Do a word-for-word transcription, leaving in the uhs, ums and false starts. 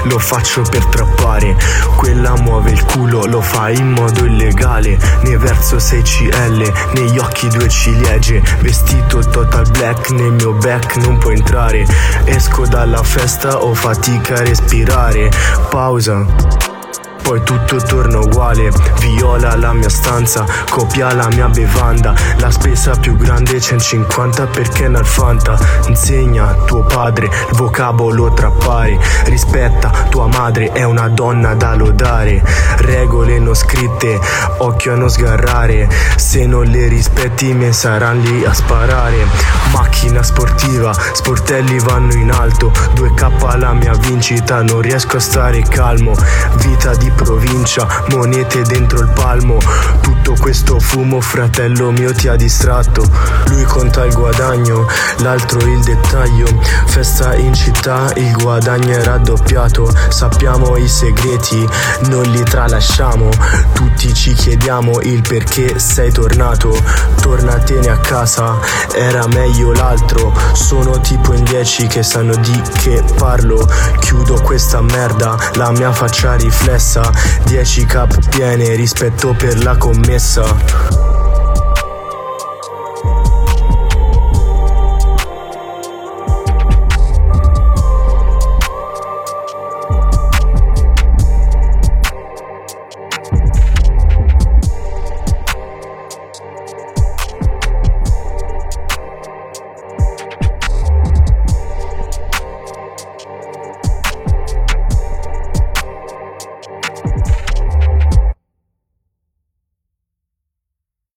lo faccio per trappare. Quella muove il culo, lo fa in modo illegale. Ne verso sei C L, negli occhi due ciliegie. Vestito total black, nel mio back non può entrare. Esco dalla festa, ho fatica a respirare. Pausa, poi tutto torna uguale. Viola la mia stanza, copia la mia bevanda. La spesa più grande centocinquanta perché nel Fanta. Insegna a tuo padre il vocabolo trappare. Rispetta tua madre, è una donna da lodare. Regole non scritte, occhio a non sgarrare. Se non le rispetti me saranno lì a sparare. Macchina sportiva, sportelli vanno in alto. due K la mia vincita, non riesco a stare calmo. Vita di provincia, monete dentro il palmo. Tutto questo fumo, fratello mio, ti ha distratto. Lui conta il guadagno, l'altro il dettaglio. Festa in città, il guadagno è raddoppiato. Sappiamo i segreti, non li tralasciamo. Tutti ci chiediamo il perché sei tornato. Tornatene a casa, era meglio l'altro. Sono tipo in dieci che sanno di che parlo. Chiudo questa merda, la mia faccia riflessa. dieci K piene, rispetto per la commessa.